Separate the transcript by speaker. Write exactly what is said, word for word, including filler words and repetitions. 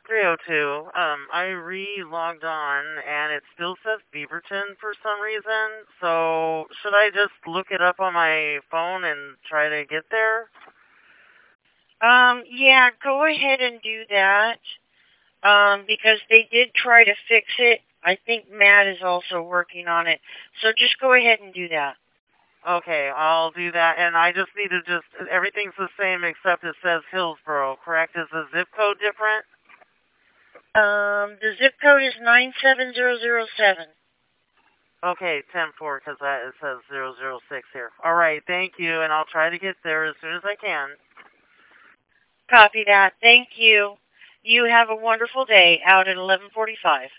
Speaker 1: three oh two. Um, I re-logged on, and it still says Beaverton for some reason. So, should I just look it up on my phone and try to get there?
Speaker 2: Um, yeah, go ahead and do that. Um, because they did try to fix it. I think Matt is also working on it. So just go ahead and do that.
Speaker 1: Okay, I'll do that, and I just need to just, everything's the same except it says Hillsboro, correct? Is the zip code different?
Speaker 2: Um, the zip code is nine seven zero zero seven.
Speaker 1: Okay, ten four, because it says zero zero six here. All right, thank you, and I'll try to get there as soon as I can.
Speaker 2: Copy that. Thank you. You have a wonderful day out at eleven forty-five.